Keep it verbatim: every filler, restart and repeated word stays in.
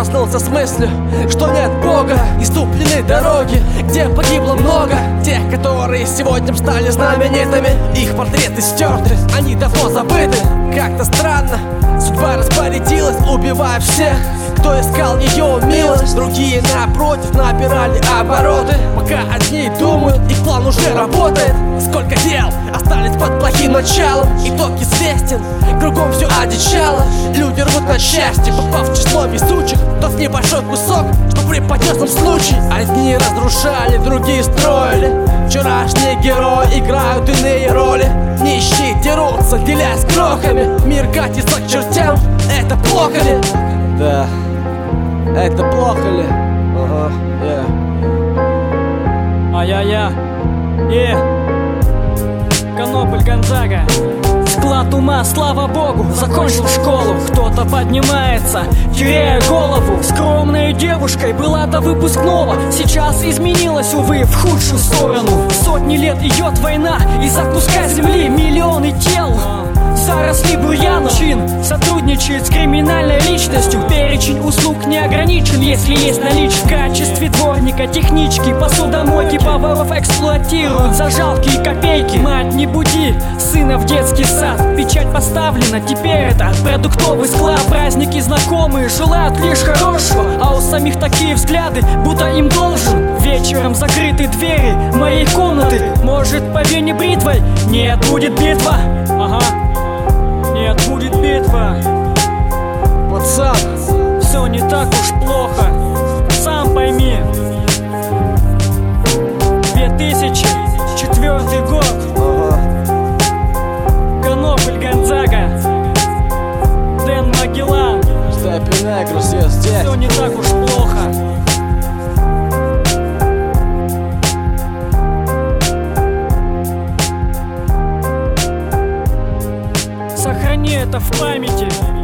проснулся с мыслью, что нет Бога. Иступлены дороги, где погибло много тех, которые сегодня стали знаменитыми. Их портреты стерты, они давно забыты. Как-то странно судьба распорядилась, убивая всех, кто искал ее милость. Другие, напротив, набирали обороты, пока одни думают, их план уже работает. Сколько дел остались под плохим началом, итог известен, кругом все одичало. Люди рвут на части, попав в число везучих. Тот небольшой кусок, что преподнес им случай. Одни разрушали, другие строили. Вчерашние герои играют иные роли. Нищие дерутся, делясь крохами. Мир катится к чертям, это плохо ли? Да, это плохо ли? Ага, yeah. Ай-яй-яй, и Конопль, Гонзага. Склад ума, слава богу, закончил школу. Кто-то поднимается, теряя голову. Скромной девушкой была до выпускного, сейчас изменилась, увы, в худшую сторону. Сотни лет идет война, из-за куска земли миллионы тел заросли бурьяном. Чин сотрудничает с криминальной личностью. Перечень услуг не ограничен, если есть наличие. В качестве дворника, технички, посудомойки поваров эксплуатируют за жалкие копейки. Мать, не буди сына в детский сад, печать поставлена, теперь это продуктовый склад. Праздники знакомые желают лишь хорошего, а у самих такие взгляды, будто им должен. Вечером закрыты двери моей комнаты. Может, по вене бритвой? Нет, будет битва. Ага. Нет, будет битва. Пацан, все не так уж плохо, сам пойми. две тысячи четвёртый год. ага. Конопль, Гонзага, Дэн Магеллан. Степи Негрус, я здесь. Все не так уж плохо. Сохрани это в памяти.